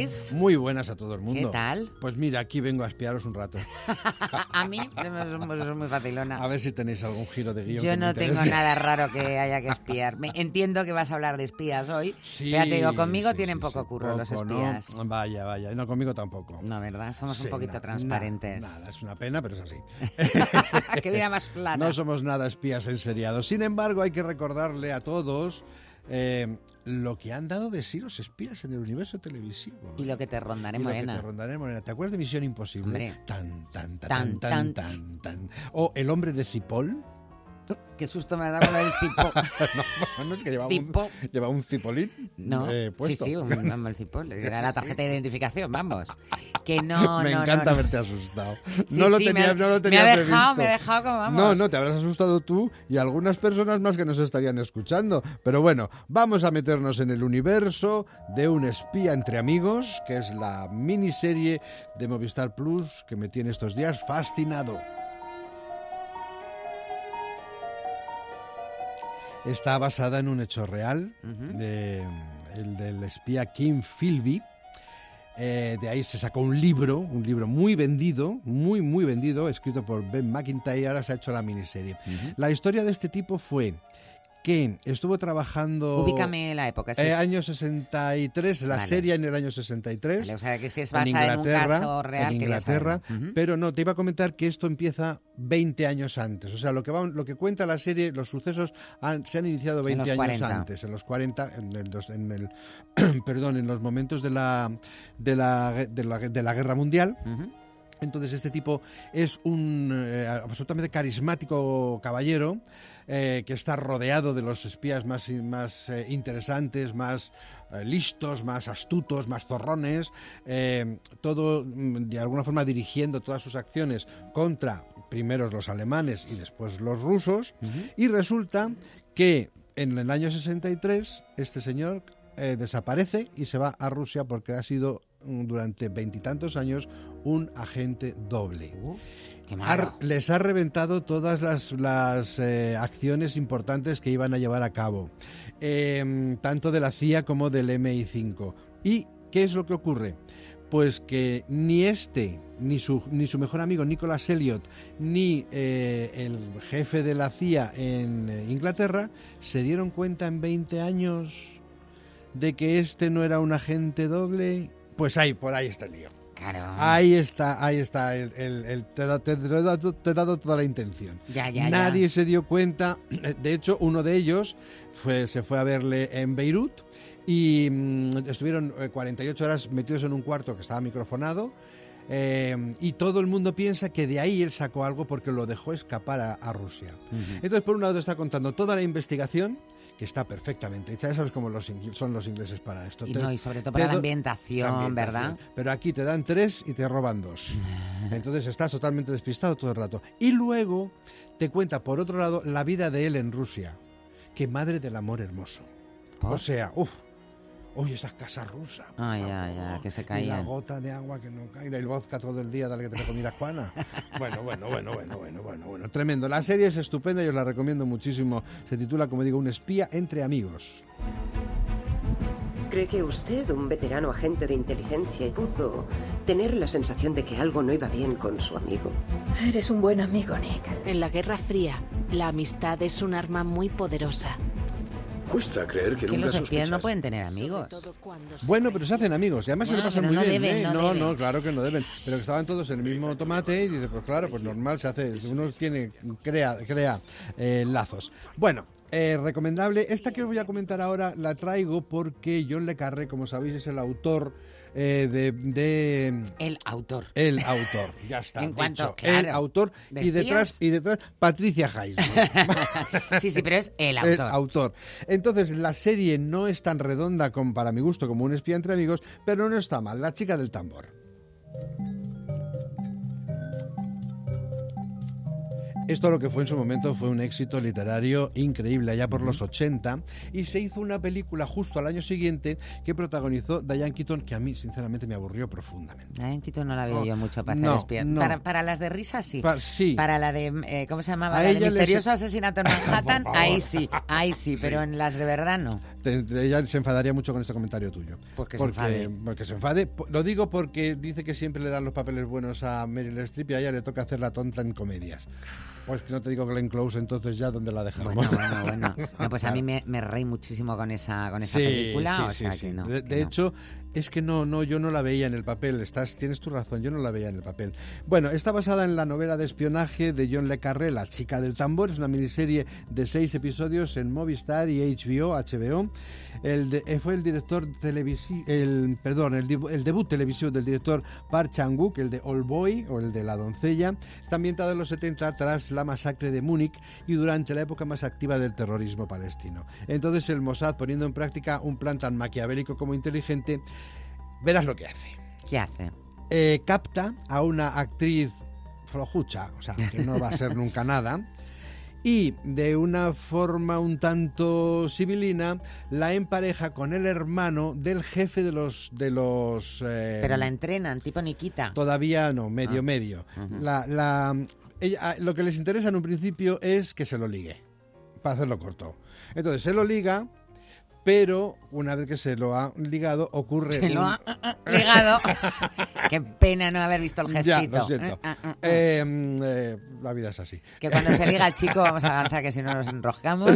Luis? Muy buenas a todo el mundo. ¿Qué tal? Pues mira, aquí vengo a espiaros un rato. A mí es muy facilona. A ver si tenéis algún giro de guión. Yo no tengo nada raro que haya que espiar. Entiendo que vas a hablar de espías hoy. Sí, pero te digo, conmigo sí, tienen sí, poco sí, curro los poco, espías. ¿no? Vaya. No, conmigo tampoco. No, ¿verdad? Somos un poquito nada, transparentes. Nada, es una pena, pero es así. Qué vida más plana. No somos nada espías enseriados. Sin embargo, hay que recordarle a todos lo que han dado de sí los espías en el universo televisivo. Y lo que te rondaré, Y lo Morena. que te rondaré, Morena. ¿Te acuerdas de Misión Imposible? Hombre. Tan. O El hombre de Cipoll. Qué susto me ha dado con el cipo. No, es que llevaba ¿Cipo? un cipolín No, puesto. sí, el cipol. Era la tarjeta de identificación, vamos. Que no, Me no, encanta no. haberte asustado. Sí, no lo sí, tenía previsto. me ha dejado como vamos. No, te habrás asustado tú y algunas personas más que nos estarían escuchando. Pero bueno, vamos a meternos en el universo de Un espía entre amigos, que es la miniserie de Movistar Plus que me tiene estos días fascinado. Está basada en un hecho real, el del espía Kim Philby. De ahí se sacó un libro muy vendido, muy vendido, escrito por Ben McIntyre, y ahora se ha hecho la miniserie. La historia de este tipo fue que estuvo trabajando... Ubícame la época. Año 63, la serie en el año 63. Vale, o sea, que si es basada en un caso real. En Inglaterra, pero no, te iba a comentar que esto empieza 20 años antes. O sea, lo que cuenta la serie, los sucesos se han iniciado 20 años antes, en los 40, en los momentos de la Guerra Mundial. Entonces este tipo es un absolutamente carismático caballero que está rodeado de los espías más interesantes, más listos, más astutos, más zorrones, todo de alguna forma dirigiendo todas sus acciones contra primero los alemanes y después los rusos. Y resulta que en el año 63 este señor desaparece y se va a Rusia porque ha sido durante 20 y tantos años un agente doble. Qué malo. Les ha reventado todas las acciones importantes que iban a llevar a cabo, tanto de la CIA como del MI5. ¿Y qué es lo que ocurre? Pues que ni su mejor amigo Nicholas Elliot, ni el jefe de la CIA en Inglaterra se dieron cuenta en 20 años de que este no era un agente doble. Pues por ahí está el lío. Claro. Ahí está te he dado toda la intención. Nadie se dio cuenta. De hecho, uno de ellos se fue a verle en Beirut y estuvieron 48 horas metidos en un cuarto que estaba microfonado. Y todo el mundo piensa que de ahí él sacó algo porque lo dejó escapar a Rusia. Entonces, por un lado, te está contando toda la investigación, que está perfectamente hecha. Ya sabes cómo son los ingleses para esto. Y sobre todo para la ambientación, ¿verdad? Pero aquí te dan 3 y te roban 2. Entonces estás totalmente despistado todo el rato. Y luego te cuenta, por otro lado, la vida de él en Rusia. Que madre del amor hermoso. ¿Por? O sea, uy, esas casas rusas. Ya, que se caían. Y la gota de agua que no cae, y el vodka todo el día, dale que te dejo mirar Juana. Bueno, tremendo. La serie es estupenda y os la recomiendo muchísimo. Se titula, como digo, Un espía entre amigos. ¿Cree que usted, un veterano agente de inteligencia, pudo tener la sensación de que algo no iba bien con su amigo? Eres un buen amigo, Nick. En la Guerra Fría, la amistad es un arma muy poderosa. Cuesta creer que nunca los espías sospechas. no pueden tener amigos. Bueno, pero se hacen amigos y además se lo pasan muy bien. Deben, No, claro que no deben. Pero que estaban todos en el mismo tomate y dice, pues claro, pues normal, uno crea lazos. Bueno, recomendable. Esta que os voy a comentar ahora la traigo porque John le Carré, como sabéis, es el autor El autor. El autor, ya está. En cuanto, dicho, claro, el autor y detrás Patricia Hayes. Sí, pero es el autor. El autor. Entonces, la serie no es tan redonda para mi gusto como Un espía entre amigos, pero no está mal. La chica del tambor. Esto lo que fue en su momento fue un éxito literario increíble allá por los 80 y se hizo una película justo al año siguiente que protagonizó Diane Keaton, que a mí sinceramente me aburrió profundamente. Diane Keaton no la veo yo mucho para hacer espías. Para las de risa sí. Sí. Para la de, ¿cómo se llamaba? La de Misterioso Asesinato en Manhattan, ahí sí, pero en las de verdad no. Ella se enfadaría mucho con este comentario tuyo. Porque se enfade. Lo digo porque dice que siempre le dan los papeles buenos a Meryl Streep y a ella le toca hacer la tonta en comedias. Pues que no te digo Glenn Close, entonces ya ¿dónde la dejamos? Bueno. No, pues a mí me reí muchísimo con esa película. De hecho, es que yo no la veía en el papel. Tienes tu razón, yo no la veía en el papel. Bueno, está basada en la novela de espionaje de John le Carré, La chica del tambor. Es una miniserie de 6 episodios en Movistar y HBO. Fue el director televisivo, el debut televisivo del director Park Chan-wook, el de Old Boy o el de La doncella. Está ambientada en los 70 tras la masacre de Múnich y durante la época más activa del terrorismo palestino. Entonces el Mossad, poniendo en práctica un plan tan maquiavélico como inteligente, verás lo que hace. ¿Qué hace? Capta a una actriz flojucha, o sea, que no va a ser nunca nada, y de una forma un tanto sibilina la empareja con el hermano del jefe de los pero la entrenan, tipo Nikita. Todavía no, medio. Uh-huh. Lo que les interesa en un principio es que se lo ligue, para hacerlo corto. Entonces se lo liga, pero una vez que se lo ha ligado ocurre... Se lo ha ligado. Qué pena no haber visto el gestito. Ya, lo siento. La vida es así. Que cuando se liga el chico, vamos a avanzar que si no nos enroscamos.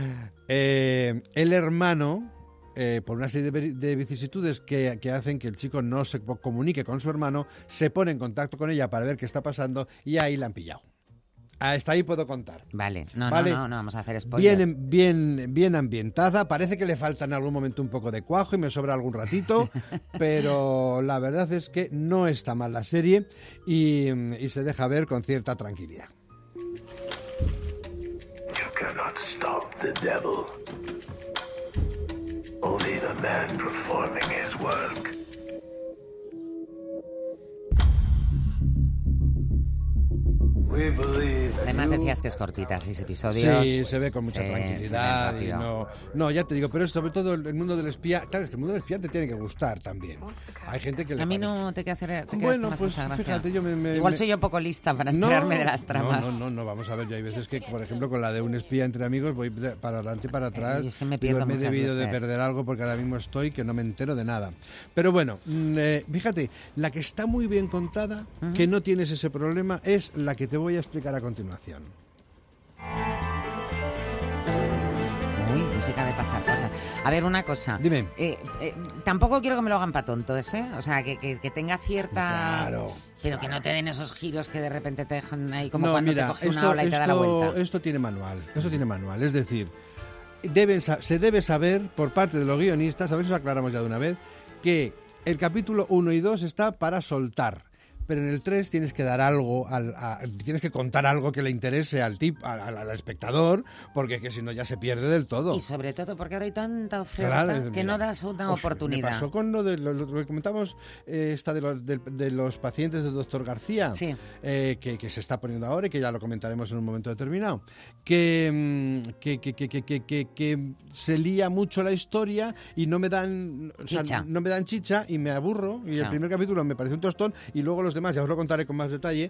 El hermano, por una serie de vicisitudes que hacen que el chico no se comunique con su hermano, se pone en contacto con ella para ver qué está pasando y ahí la han pillado. Hasta ahí puedo contar. Vale, no vamos a hacer spoiler. Bien ambientada, parece que le falta en algún momento un poco de cuajo y me sobra algún ratito, pero la verdad es que no está mal la serie y se deja ver con cierta tranquilidad. You cannot stop the devil. Only the man performing his work. Además decías que es cortita, 6 episodios. Sí, se ve con mucha tranquilidad. Y no, ya te digo, pero es sobre todo el mundo del espía. Claro, es que el mundo del espía te tiene que gustar también. Hay gente que le A mí no te queda hacer. Bueno, pues fíjate, igual soy yo poco lista para enterarme de las tramas. No, vamos a ver, ya hay veces que, por ejemplo, con la de un espía entre amigos voy para adelante y para atrás. Es que me pierdo me he debido veces de perder algo porque ahora mismo estoy que no me entero de nada. Pero bueno, fíjate, la que está muy bien contada, que no tienes ese problema, es la que te voy a explicar a continuación. Uy, música de pasar cosas. A ver, una cosa. Dime. Tampoco quiero que me lo hagan para tontos, ¿eh? O sea, que tenga cierta... Claro. Pero que no te den esos giros que de repente te dejan ahí como No, cuando mira, te coge una ola y te da la vuelta. Esto tiene manual. Es decir, se debe saber por parte de los guionistas, a ver si os aclaramos ya de una vez, que el capítulo 1 y 2 está para soltar. Pero en el 3 tienes que dar algo, tienes que contar algo que le interese al espectador, porque es que si no ya se pierde del todo. Y sobre todo porque ahora hay tanta oferta que no das una oportunidad. Me pasó con lo que comentamos de los pacientes del doctor García, sí. Que se está poniendo ahora y que ya lo comentaremos en un momento determinado, que se lía mucho la historia y no me dan chicha y me aburro y el primer capítulo me parece un tostón y luego los demás, ya os lo contaré con más detalle,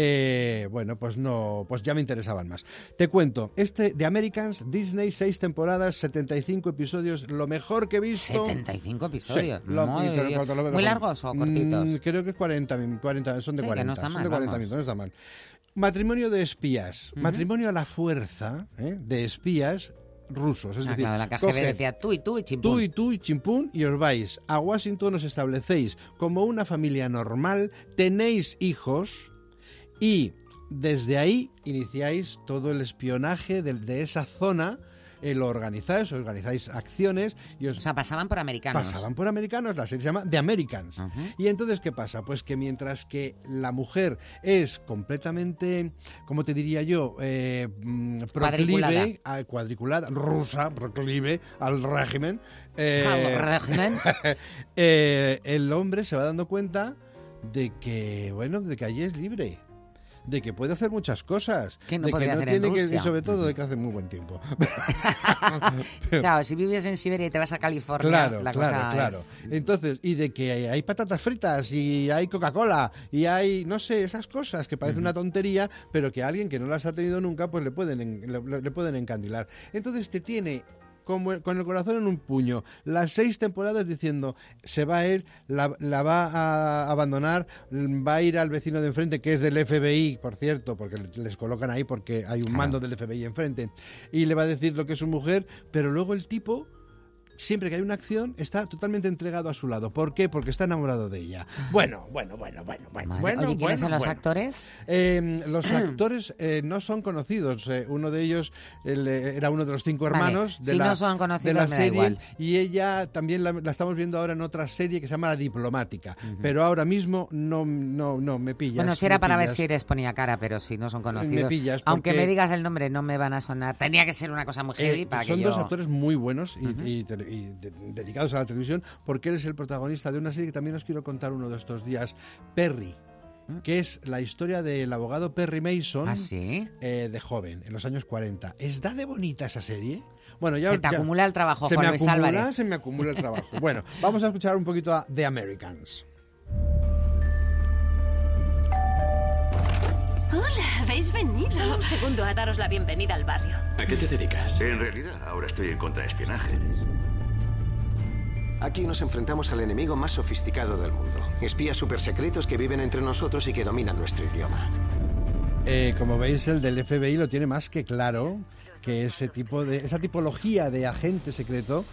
pues ya me interesaban más. Te cuento, The Americans, Disney, 6 temporadas, 75 episodios, lo mejor que he visto. 75 episodios. Sí, ¿muy largos o cortitos? Creo que 40, son de 40. No está mal, son de 40 minutos, no está mal. Matrimonio de espías, matrimonio a la fuerza, de espías rusos, es decir, claro, la KGB decía tú y chimpún. Tú y chimpún, y os vais a Washington, os establecéis como una familia normal, tenéis hijos y desde ahí iniciáis todo el espionaje de esa zona. Lo organizáis acciones y o sea, pasaban por americanos. La serie se llama The Americans. Uh-huh. Y entonces, ¿qué pasa? Pues que mientras que la mujer es completamente, ¿cómo te diría yo? Cuadriculada, rusa, proclive al régimen. El hombre se va dando cuenta de que allí es libre. de que puede hacer muchas cosas. Que no de podría que no hacer en tiene que, y Rusia. sobre todo de que hace muy buen tiempo. O sea, si vives en Siberia y te vas a California, Claro, la claro, cosa claro. es... Entonces, y de que hay patatas fritas y hay Coca-Cola y hay, no sé, esas cosas que parece una tontería, pero que a alguien que no las ha tenido nunca, pues le pueden encandilar. Entonces te tiene con el corazón en un puño, las 6 temporadas diciendo, se va él, la va a abandonar, va a ir al vecino de enfrente, que es del FBI, por cierto, porque les colocan ahí porque hay un mando del FBI enfrente, y le va a decir lo que es su mujer, pero luego el tipo... Siempre que hay una acción, está totalmente entregado a su lado. ¿Por qué? Porque está enamorado de ella. Bueno. Oye, ¿quiénes son los actores? Los actores no son conocidos. Uno de ellos era uno de los 5 hermanos Vale. Si no son conocidos, de la me da serie. igual. Y ella también la estamos viendo ahora en otra serie que se llama La Diplomática. Pero ahora mismo no me pillas. Bueno, si era para ver pillas. si eres ponía cara, pero si no son conocidos. Me pillas aunque porque- me digas el nombre, no me van a sonar. Tenía que ser una cosa muy heavy para son que yo... dos actores muy buenos y dedicados a la televisión, porque él es el protagonista de una serie que también os quiero contar uno de estos días, Perry, que es la historia del abogado Perry Mason. ¿Ah, sí? De joven, en los años 40. ¿Es de bonita esa serie? Bueno, ya Se te acumula el trabajo, se Juan me Luis acumula, Álvarez. se me acumula el trabajo. Bueno, vamos a escuchar un poquito a The Americans. Hola, ¿habéis venido? Solo un segundo a daros la bienvenida al barrio. ¿A qué te dedicas? En realidad, ahora estoy en contraespionaje. Aquí nos enfrentamos al enemigo más sofisticado del mundo. Espías supersecretos que viven entre nosotros y que dominan nuestro idioma. Como veis, el del FBI lo tiene más que claro, que esa tipología de agente secreto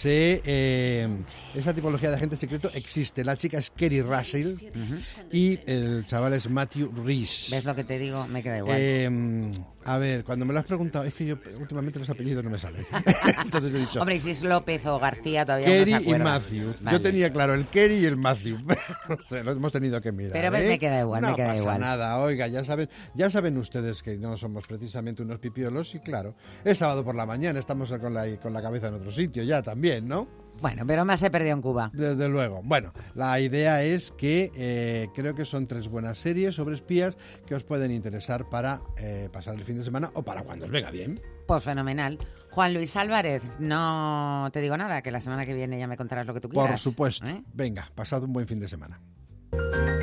existe. La chica es Kerry Russell y el chaval es Matthew Rhys. ¿Ves lo que te digo? Me queda igual. A ver, cuando me lo has preguntado, es que yo últimamente los apellidos no me salen. Entonces he dicho Hombre, y si es López o García todavía Kerry no se y acuerda. Matthew. Vale. Yo tenía claro el Kerry y el Matthew. Lo hemos tenido que mirar. Pero me queda igual, no me queda pasa igual. nada, oiga, ya saben ustedes que no somos precisamente unos pipiolos y claro, es sábado por la mañana, estamos con la cabeza en otro sitio ya también, ¿no? Bueno, pero más he perdido en Cuba. Desde luego. Bueno, la idea es que creo que son 3 buenas series sobre espías que os pueden interesar para pasar el fin de semana o para cuando os venga bien. Pues fenomenal. Juan Luis Álvarez, no te digo nada, que la semana que viene ya me contarás lo que tú quieras. Por supuesto. ¿Eh? Venga, pasad un buen fin de semana.